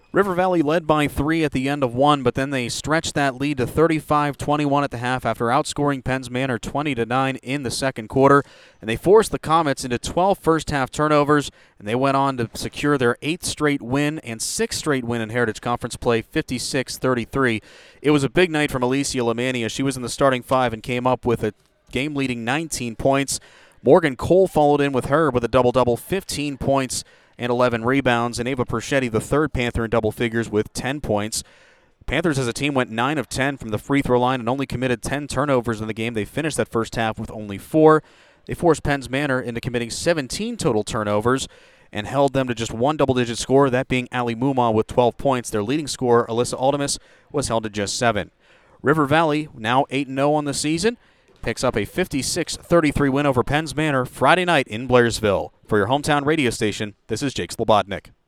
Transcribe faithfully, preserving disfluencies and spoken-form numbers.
River Valley led by three at the end of one, but then they stretched that lead to thirty-five twenty-one at the half after outscoring Penns Manor twenty to nine in the second quarter. And they forced the Comets into twelve first-half turnovers, and they went on to secure their eighth straight win and sixth straight win in Heritage Conference play, fifty-six thirty-three. It was a big night from Alicia Lamania. She was in the starting five and came up with a game-leading nineteen points. Morgan Cole followed in with her with a double-double, fifteen points and eleven rebounds, and Ava Perschetti, the third Panther in double figures, with ten points. Panthers as a team went nine of ten from the free throw line and only committed ten turnovers in the game. They finished that first half with only four. They forced Penns Manor into committing seventeen total turnovers and held them to just one double-digit score, that being Ali Muma with twelve points. Their leading scorer, Alyssa Aldemus, was held to just seven. River Valley, now eight and oh on the season, picks up a fifty-six thirty-three win over Penns Manor Friday night in Blairsville. For your hometown radio station, this is Jake Slobodnik.